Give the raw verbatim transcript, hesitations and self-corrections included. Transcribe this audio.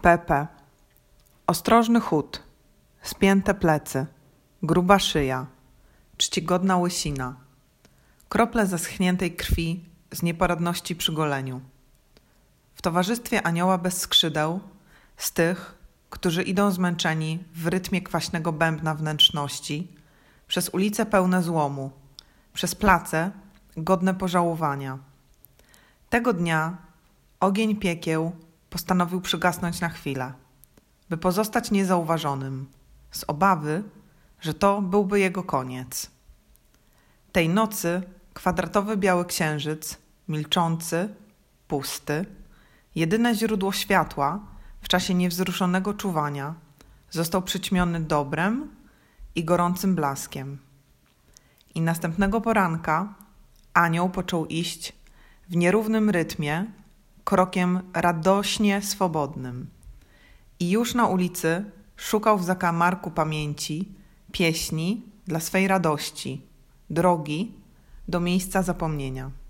Pepe. Ostrożny chód, spięte plecy, gruba szyja, czcigodna łysina, krople zaschniętej krwi z nieporadności przy goleniu. W towarzystwie anioła bez skrzydeł, z tych, którzy idą zmęczeni w rytmie kwaśnego bębna wnętrzności, przez ulice pełne złomu, przez place godne pożałowania. Tego dnia ogień piekieł postanowił przygasnąć na chwilę, by pozostać niezauważonym, z obawy, że to byłby jego koniec. Tej nocy kwadratowy biały księżyc, milczący, pusty, jedyne źródło światła w czasie niewzruszonego czuwania, został przyćmiony dobrem i gorącym blaskiem. I następnego poranka anioł począł iść w nierównym rytmie, krokiem radośnie swobodnym. I już na ulicy szukał w zakamarku pamięci pieśni dla swej radości, drogi do miejsca zapomnienia.